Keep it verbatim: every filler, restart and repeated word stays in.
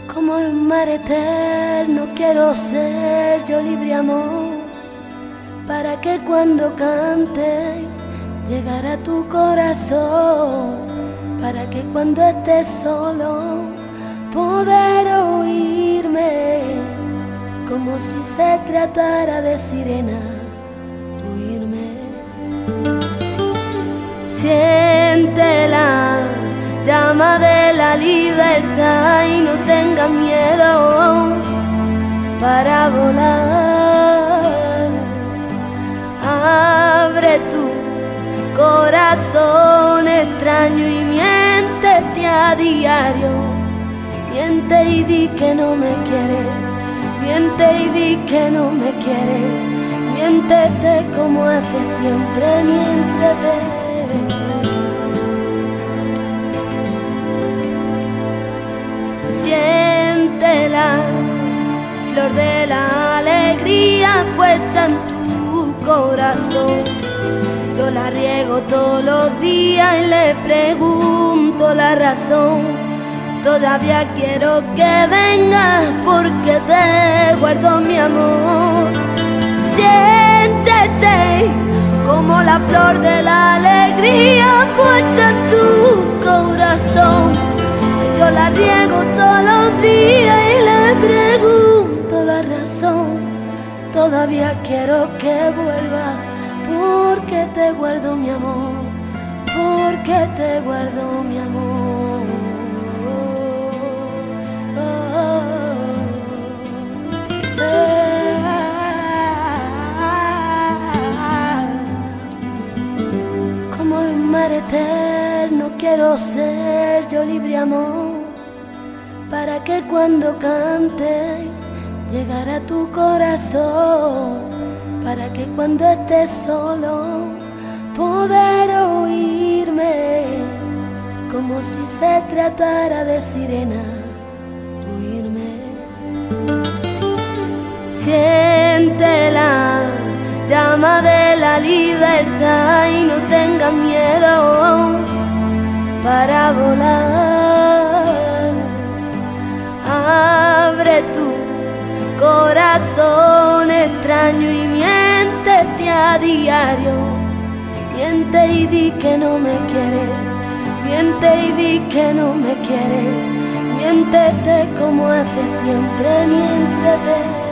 Como en un mar eterno quiero ser yo libre amor, para que cuando cante llegara a tu corazón, para que cuando estés solo poder oírme, como si se tratara de sirena, oírme. Siente la llama de la libertad y no tengas miedo para volar. Abre tu corazón extraño y miéntete a diario. Miente y di que no me quieres, miente y di que no me quieres. Miéntete como haces siempre, miéntete. Siente la flor de la alegría puesta en tu corazón. Yo la riego todos los días y le pregunto la razón. Todavía quiero que vengas porque te guardo mi amor. Siéntete como la flor de la alegría puesta en tu corazón. Yo la riego todos los días y le pregunto la razón. Todavía quiero que vuelva porque te guardo mi amor, porque te guardo mi amor. Oh, oh, oh. Eh. Como en un mar eterno quiero ser yo libre amor, para que cuando cante llegara a tu corazón, para que cuando estés solo poder oírme, como si se tratara de sirena, oírme. Siente la llama de la libertad y no tengas miedo para volar. Abre tu corazón extraño y miéntete a diario. Miente y di que no me quieres, miente y di que no me quieres. Miéntete como haces siempre, miéntete.